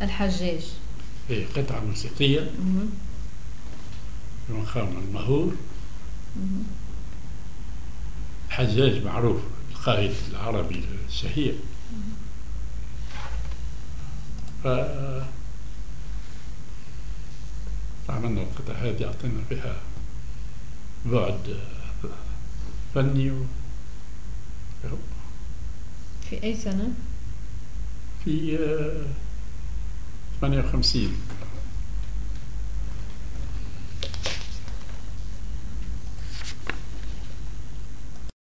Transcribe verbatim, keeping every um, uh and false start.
الحجاج. هي قطعة موسيقية لمقام المهور. الحجاج معروف القائد العربي الشهير. ف عملنا القطعة هذه، أعطينا فيها بعد فني. في أي سنة؟ في ثمانية وخمسين.